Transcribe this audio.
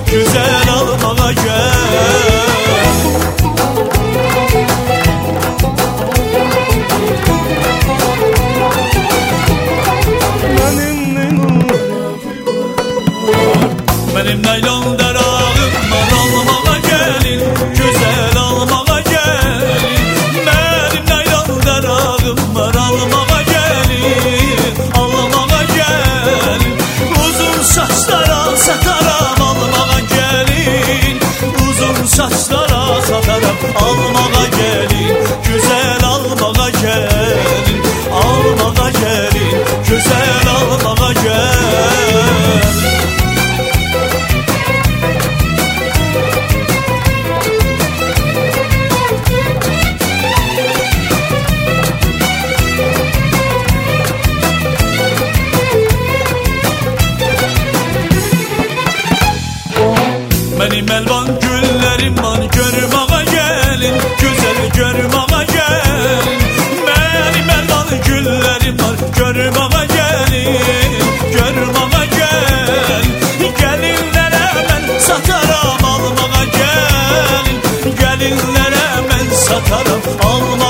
güzel almağa gel. Benim naylon darağım var, almağa gelin, güzel almağa gelin. Benim naylon darağım var, almağa gelin, almağa gelin. Uzun saçlara sataram, almağa gelin, uzun saçlara sataram, almağa gelin, güzel almağa gelin, almağa gelin, güzel almağa gelin. Benim elvan güllerim var, görmağa gelin, güzel görmağa gelin. Benim elvan güllerim var, görmağa gelin, görmağa gelin. Gelinlere ben satarım, almağa gelin, gelinlere ben satarım, almağa